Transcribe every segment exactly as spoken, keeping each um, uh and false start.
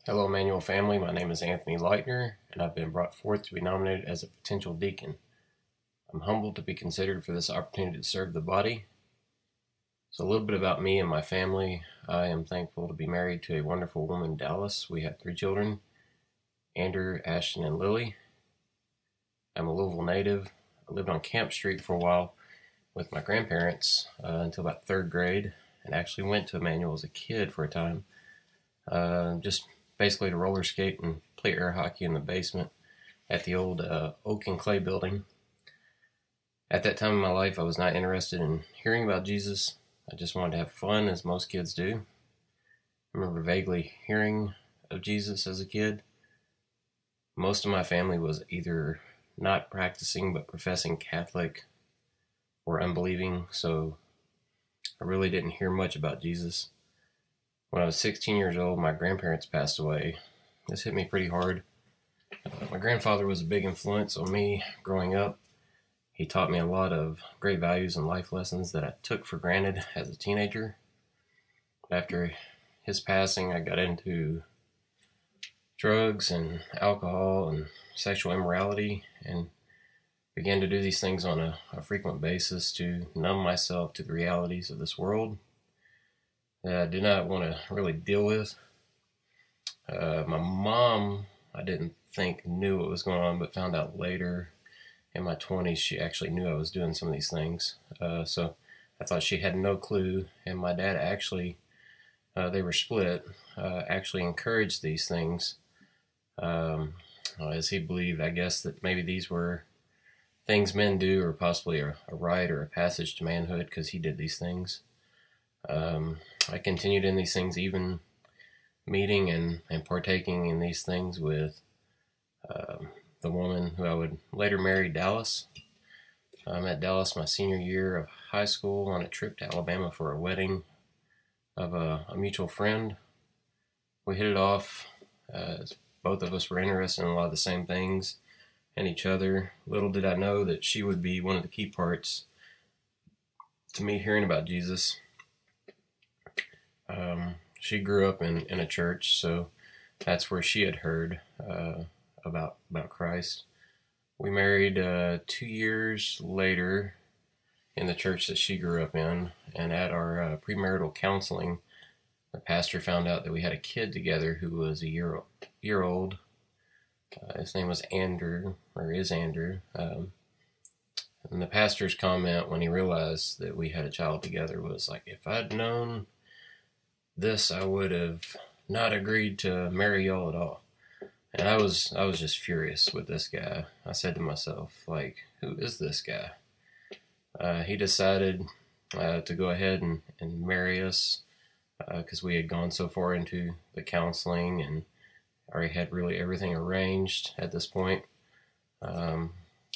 Hello, Emmanuel family. My name is Anthony Leitner, and I've been brought forth to be nominated as a potential deacon. I'm humbled to be considered for this opportunity to serve the body. So, a little bit about me and my family. I am thankful to be married to a wonderful woman, Dallas. We have three children, Andrew, Ashton, and Lily. I'm a Louisville native. I lived on Camp Street for a while with my grandparents uh, until about third grade, and actually went to Emmanuel as a kid for a time. Uh, just basically to roller skate and play air hockey in the basement at the old uh, oak and clay building. At that time in my life, I was not interested in hearing about Jesus. I just wanted to have fun, as most kids do. I remember vaguely hearing of Jesus as a kid. Most of my family was either not practicing but professing Catholic or unbelieving, so I really didn't hear much about Jesus. When I was sixteen years old, my grandparents passed away. This hit me pretty hard. Uh, my grandfather was a big influence on me growing up. He taught me a lot of great values and life lessons that I took for granted as a teenager. After his passing, I got into drugs and alcohol and sexual immorality and began to do these things on a, a frequent basis to numb myself to the realities of this world that I did not want to really deal with. Uh, my mom, I didn't think knew what was going on, but found out later in my twenties she actually knew I was doing some of these things. Uh, so I thought she had no clue, and my dad actually, uh, they were split, uh, actually encouraged these things, um, as he believed, I guess, that maybe these were things men do, or possibly a, a rite or a passage to manhood because he did these things. Um, I continued in these things, even meeting and, and partaking in these things with um, the woman who I would later marry, Dallas. I met Dallas my senior year of high school on a trip to Alabama for a wedding of a, a mutual friend. We hit it off, uh, as both of us were interested in a lot of the same things and each other. Little did I know that she would be one of the key parts to me hearing about Jesus. Um, she grew up in, in a church, so that's where she had heard uh, about about Christ. We married uh, two years later in the church that she grew up in, and at our uh, premarital counseling, the pastor found out that we had a kid together who was a year year old. Uh, his name was Andrew, or is Andrew. Um, and the pastor's comment when he realized that we had a child together was like, if I'd known this, I would have not agreed to marry y'all at all. And I was I was just furious with this guy. I said to myself, like, who is this guy? Uh, he decided uh, to go ahead and, and marry us because uh, we had gone so far into the counseling and already had really everything arranged at this point. Um,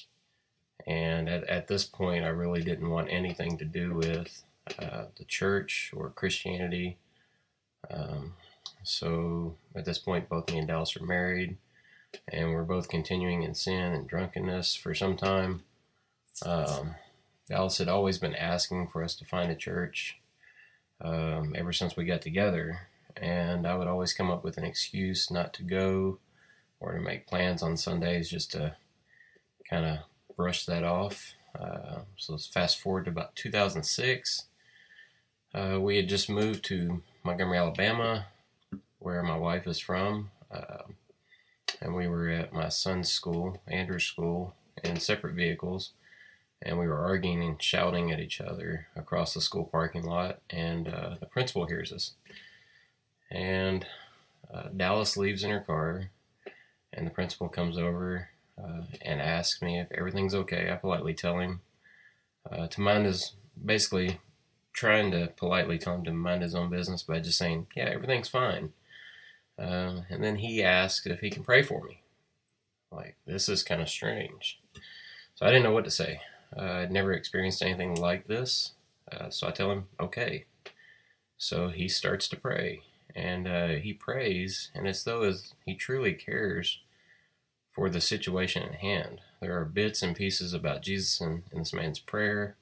and at, at this point, I really didn't want anything to do with uh, the church or Christianity. Um, so at this point, both me and Dallas are married, and we're both continuing in sin and drunkenness for some time. Um, Dallas had always been asking for us to find a church um, ever since we got together, and I would always come up with an excuse not to go or to make plans on Sundays just to kind of brush that off. Uh, so let's fast forward to about two thousand six. Uh, we had just moved to Montgomery, Alabama, where my wife is from, uh, and we were at my son's school, Andrew's school, in separate vehicles, and we were arguing and shouting at each other across the school parking lot, and uh, the principal hears us. And uh, Dallas leaves in her car, and the principal comes over uh, and asks me if everything's okay. I politely tell him uh, to mind his, basically trying to politely tell him to mind his own business by just saying, yeah, everything's fine. Uh, and then he asked if he can pray for me. Like, this is kind of strange. So I didn't know what to say. Uh, I'd never experienced anything like this. Uh, so I tell him, okay. So he starts to pray. And uh, he prays, and it's though as he truly cares for the situation at hand. There are bits and pieces about Jesus in, in this man's prayer,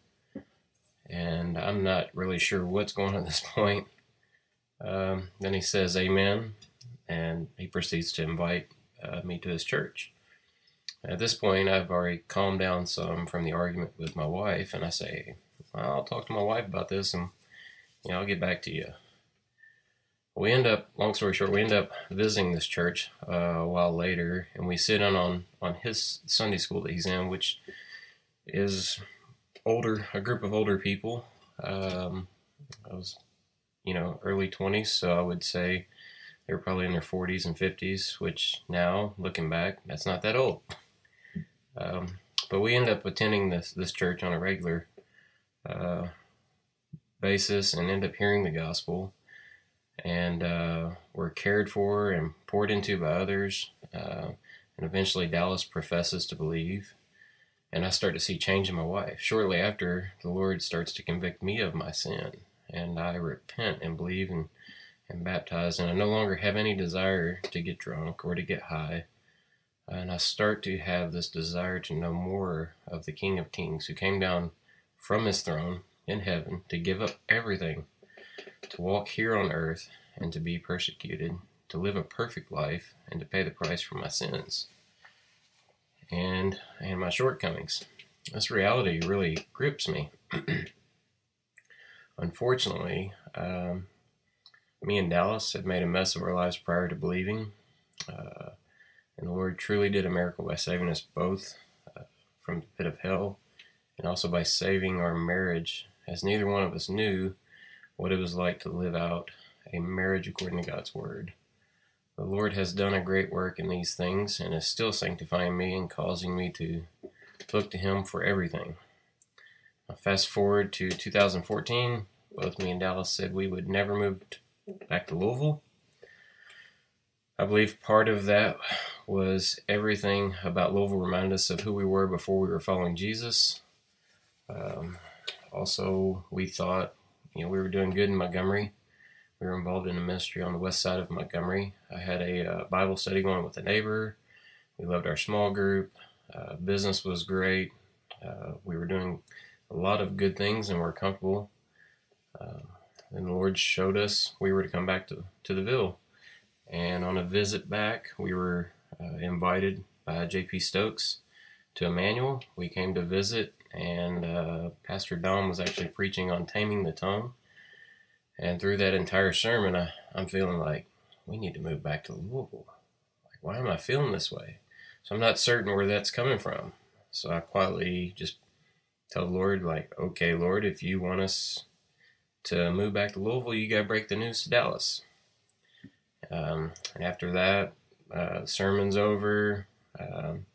and I'm not really sure what's going on at this point. Um, then he says, Amen. and he proceeds to invite uh, me to his church. At this point, I've already calmed down some from the argument with my wife, and I say, I'll talk to my wife about this, and you know, I'll get back to you. We end up, long story short, we end up visiting this church uh, a while later, and we sit in on, on his Sunday school that he's in, which is older, a group of older people. Um, I was, you know, early twenties, so I would say they were probably in their forties and fifties, which now, looking back, that's not that old. Um, but we end up attending this, this church on a regular uh, basis and end up hearing the gospel. And uh, we're cared for and poured into by others. Uh, and eventually Dallas professes to believe. And I start to see change in my wife. Shortly after, the Lord starts to convict me of my sin. And I repent and believe and, and baptize. And I no longer have any desire to get drunk or to get high. And I start to have this desire to know more of the King of Kings, who came down from his throne in heaven to give up everything, to walk here on earth and to be persecuted, to live a perfect life and to pay the price for my sins and and my shortcomings. This reality really grips me. Unfortunately, um, me and Dallas had made a mess of our lives prior to believing. Uh, And the Lord truly did a miracle by saving us both uh, from the pit of hell, and also by saving our marriage, as neither one of us knew what it was like to live out a marriage according to God's word. The Lord has done a great work in these things and is still sanctifying me and causing me to look to him for everything. Now, fast forward to two thousand fourteen, both me and Dallas said we would never move back to Louisville. I believe part of that was everything about Louisville reminded us of who we were before we were following Jesus. Um, also, we thought, you know, we were doing good in Montgomery. We were involved in a ministry on the west side of Montgomery. I had a uh, Bible study going with a neighbor. We loved our small group. Uh, business was great. Uh, we were doing a lot of good things and were comfortable. Uh, and the Lord showed us we were to come back to, to the Ville. And on a visit back, we were uh, invited by J P Stokes to Emmanuel. We came to visit, and uh, Pastor Dom was actually preaching on taming the tongue. And through that entire sermon, I, I'm feeling like, we need to move back to Louisville. Like, why am I feeling this way? So I'm not certain where that's coming from. So I quietly just tell the Lord, like, okay, Lord, if you want us to move back to Louisville, you got to break the news to Dallas. Um, and after that, uh, the sermon's over, um,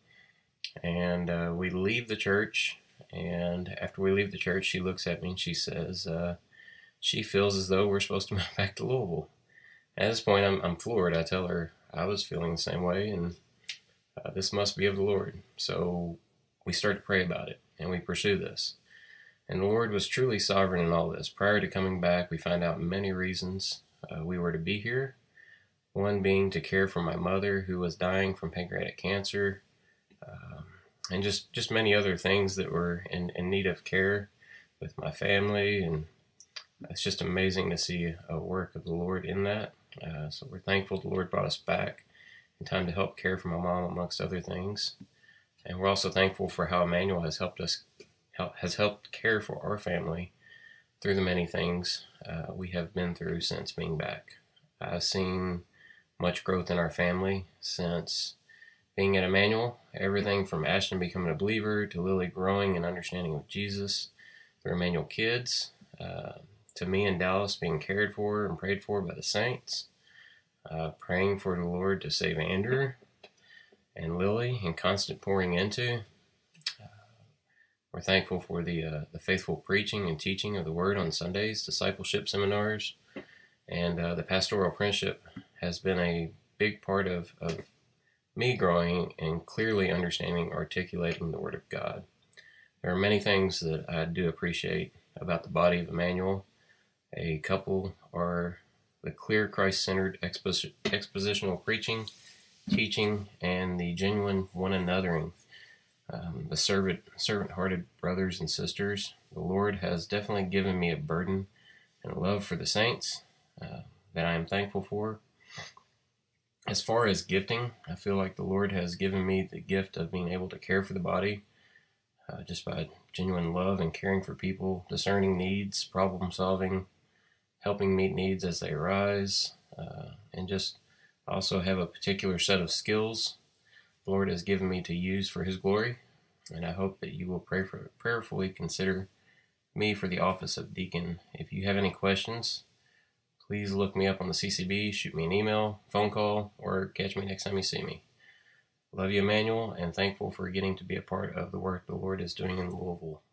and uh, we leave the church. And after we leave the church, she looks at me and she says, uh, she feels as though we're supposed to move back to Louisville. At this point, I'm, I'm floored. I tell her I was feeling the same way, and uh, this must be of the Lord. So we start to pray about it, and we pursue this. And the Lord was truly sovereign in all this. Prior to coming back, we find out many reasons uh, we were to be here. One being to care for my mother, who was dying from pancreatic cancer, um, and just, just many other things that were in, in need of care with my family. And it's just amazing to see a work of the Lord in that. Uh, so we're thankful the Lord brought us back in time to help care for my mom, amongst other things. And we're also thankful for how Emmanuel has helped us, help, has helped care for our family through the many things uh, we have been through since being back. I've seen much growth in our family since being at Emmanuel. Everything from Ashton becoming a believer to Lily growing and understanding of Jesus through Emmanuel Kids, uh, to me and Dallas being cared for and prayed for by the saints, uh, praying for the Lord to save Andrew and Lily and constant pouring into. Uh, we're thankful for the uh, the faithful preaching and teaching of the Word on Sundays, discipleship seminars, and uh, the pastoral apprenticeship has been a big part of, of me growing and clearly understanding, articulating the Word of God. There are many things that I do appreciate about the body of Emmanuel. A couple are the clear Christ-centered expos- expositional preaching, teaching, and the genuine one-anothering. Um, the servant, servant-hearted brothers and sisters. The Lord has definitely given me a burden and a love for the saints uh, that I am thankful for. As far as gifting, I feel like the Lord has given me the gift of being able to care for the body uh, just by genuine love and caring for people, discerning needs, problem solving, helping meet needs as they arise, uh, and just also have a particular set of skills the Lord has given me to use for His glory. And I hope that you will pray for, prayerfully consider me for the office of deacon. If you have any questions, please look me up on the C C B, shoot me an email, phone call, or catch me next time you see me. Love you, Emmanuel, and thankful for getting to be a part of the work the Lord is doing in Louisville.